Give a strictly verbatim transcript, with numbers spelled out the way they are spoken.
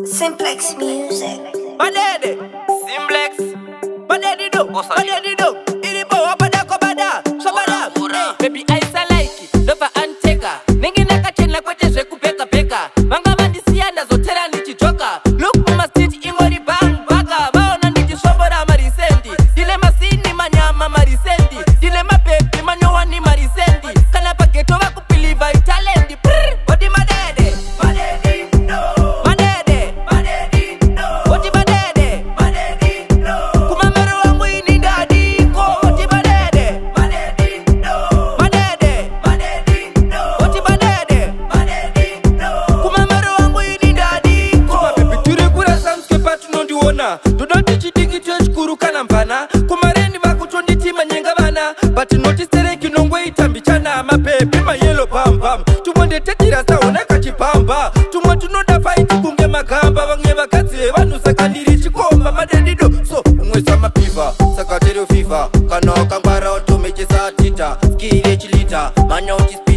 Simplex Music. Badede, Simplex. Badede do, badede do. Iribo wabada kobada, sobada. Hey, baby I like it, lova anteka. Ningi nakachena kwete zveku peka peka. Manga mandisiya ndazotera ndichijoka. Look mama street ingori bang baga. Vaona ndichisobora marisendi. Dile masini manyama marisendi. Dile mapepi manyowani marisendi. Kana pageto vakupiliva italendi. Odi madede, madede do. Madede, madede do. Odi madede, madede do. Kumamero wangu ini ndadi ko. Odi madede, madede do. Madede, madede do. Odi madede, madede do. Kumamero wangu ini ndadi ko. Kumapepi turi kura samske patu nondiona. Dodoti chidiki cheshkuru kana mpana. Kumareni vakutondi tima nyenga vana. But noti sereki nongwe itambichana. Mapepi ma yellow pam pam. Tumonde tetira saona kachipamba. Tumwa tunoda fight kunge makamba. Vange vakatsi vanu sakandiri chikomba madedido. So umwe sama piva sakaterio fifa. Kana kangwara otomechesa tita. Skiri chilita manya uchi